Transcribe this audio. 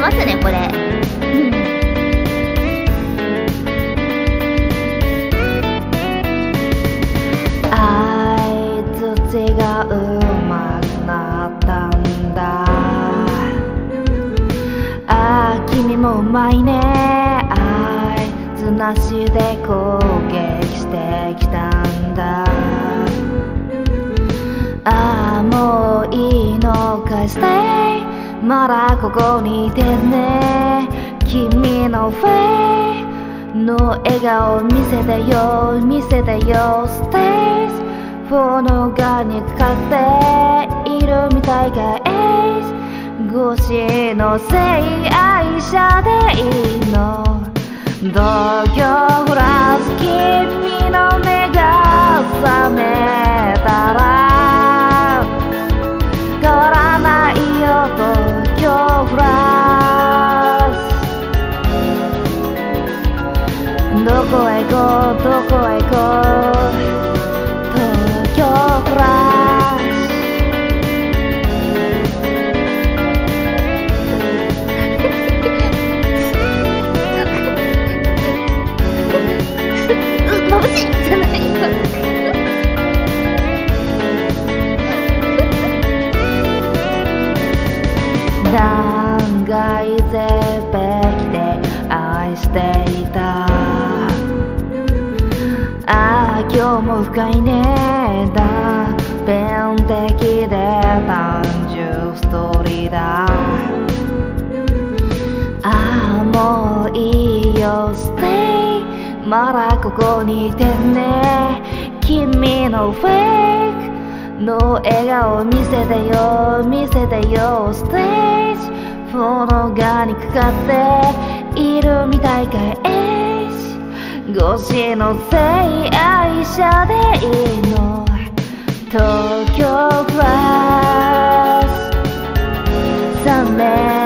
ますねこれ。 あいつ違うまくなったんだ。ああ君もうまいね。あいつなしで攻撃してきたんだ。ああもういいの返して、まだここにいてね。君のフェイスの笑顔見せてよ見せてよ。ステージフォの側にかかっているみたいか。エース越しの性愛者でいいの。同居フランス君の目が覚めたら変わらないよ東京フランス。どこへ行こうどこへ行こう東京フランス。 眩しいじゃない断崖絶壁で愛していた。ああ今日も深いね。断片的で単純ストーリーだ。ああもういいよステイ、まだここにいてね。君のフェイクの笑顔見せてよ見せてよ。ステージフォの側にかかっているみたいか。エース越しの性愛者でいいの。東京フランス3年